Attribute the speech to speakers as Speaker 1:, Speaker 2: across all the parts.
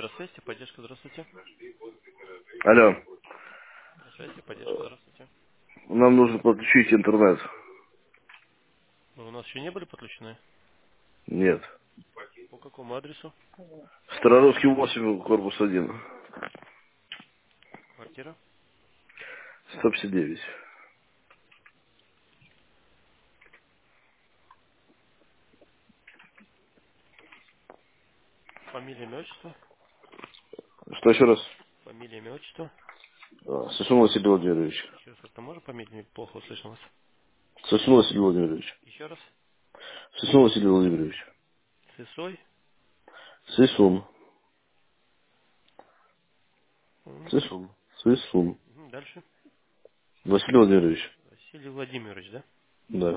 Speaker 1: Здравствуйте, поддержка, здравствуйте.
Speaker 2: Алло,
Speaker 1: Здравствуйте, поддержка, здравствуйте.
Speaker 2: нам нужно подключить интернет.
Speaker 1: Вы у нас еще не были подключены?
Speaker 2: Нет.
Speaker 1: По какому адресу?
Speaker 2: Старорусский 8, корпус 1.
Speaker 1: Квартира?
Speaker 2: 159.
Speaker 1: Фамилия, имя, отчество?
Speaker 2: Что еще раз?
Speaker 1: Фамилия, имя, отчество?
Speaker 2: Сосун Василий Владимирович.
Speaker 1: Еще раз, как-то можно фамилию? Плохо услышал вас.
Speaker 2: Сосун Василий Владимирович.
Speaker 1: Еще раз.
Speaker 2: Сосун Василий Владимирович.
Speaker 1: Сысой?
Speaker 2: Сысун.
Speaker 1: М,
Speaker 2: Сысун. Сысун.
Speaker 1: Дальше.
Speaker 2: Василий Владимирович.
Speaker 1: Василий Владимирович, да?
Speaker 2: Да.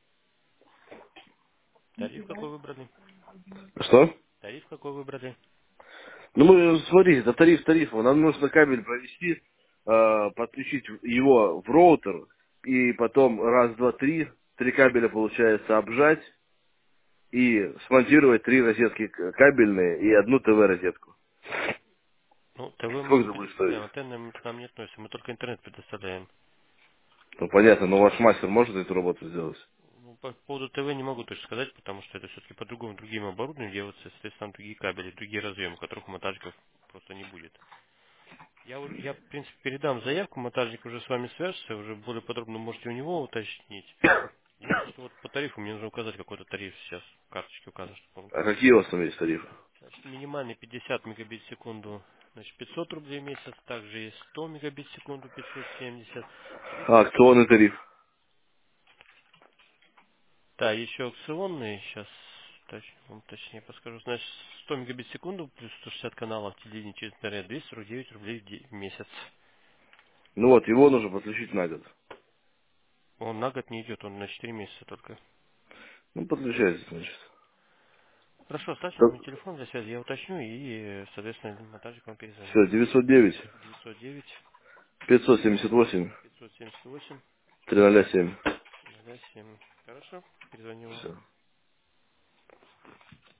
Speaker 1: Тариф какой выбрали?
Speaker 2: Что?
Speaker 1: Тариф какой выбрали?
Speaker 2: Ну мы, смотрите, это тариф. Нам нужно кабель провести, подключить его в роутер, и потом раз, два, три кабеля, получается, обжать, и смонтировать три розетки кабельные и одну ТВ-розетку.
Speaker 1: Ну, ТВ мы
Speaker 2: Сколько
Speaker 1: не
Speaker 2: это будет стоить?
Speaker 1: предоставляем, антенны мы к нам не относим, мы только интернет предоставляем.
Speaker 2: Ну, понятно, но ваш мастер может эту работу сделать?
Speaker 1: Ну, по поводу ТВ не могу точно сказать, потому что это все-таки по-другому, другим оборудованием делается, соответственно, другие кабели, другие разъемы, которых у монтажников просто не будет. Я, в принципе, передам заявку, монтажник уже с вами свяжется, уже более подробно можете у него уточнить. Единственное, что вот по тарифу мне нужно указать какой-то тариф сейчас, в карточке указан, чтобы он
Speaker 2: А
Speaker 1: был.
Speaker 2: какие у вас там есть тарифы?
Speaker 1: Значит, минимальный 50 мегабит в секунду, значит, 500 рублей в месяц, также есть 100 мегабит в секунду, 570. В
Speaker 2: А,
Speaker 1: зависимости от...
Speaker 2: акционный тариф.
Speaker 1: Да, еще аукционные, сейчас вам точнее подскажу. Значит, 100 мегабит в секунду плюс 160 каналов телевидения через интернет, 249 рублей в месяц.
Speaker 2: Ну вот, его нужно подключить на год.
Speaker 1: Он на год не идет, он на 4 месяца только.
Speaker 2: Ну, подключайте, значит.
Speaker 1: Хорошо, оставьте
Speaker 2: Так,
Speaker 1: мой телефон для связи, я уточню и, соответственно, монтажник вам перезвонит.
Speaker 2: все, 909
Speaker 1: 909
Speaker 2: 578
Speaker 1: 578
Speaker 2: 307.
Speaker 1: 07. Хорошо, перезвоню вам.
Speaker 2: Все.